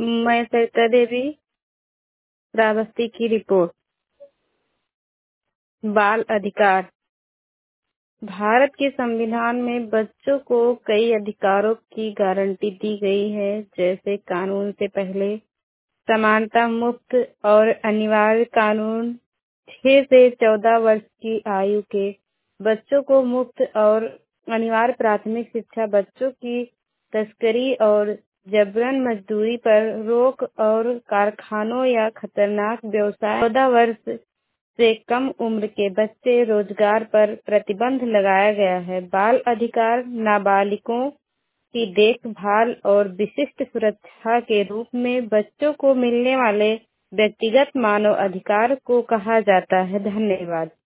मैं सरिता देवी, श्रावस्ती की रिपोर्ट। बाल अधिकार। भारत के संविधान में बच्चों को कई अधिकारों की गारंटी दी गई है, जैसे कानून से पहले समानता, मुफ्त और अनिवार्य कानून, 6 से 14 वर्ष की आयु के बच्चों को मुफ्त और अनिवार्य प्राथमिक शिक्षा, बच्चों की तस्करी और जबरन मजदूरी पर रोक और कारखानों या खतरनाक व्यवसाय, 14 वर्ष से कम उम्र के बच्चे रोजगार पर प्रतिबंध लगाया गया है। बाल अधिकार नाबालिगों की देखभाल और विशिष्ट सुरक्षा के रूप में बच्चों को मिलने वाले व्यक्तिगत मानव अधिकार को कहा जाता है। धन्यवाद।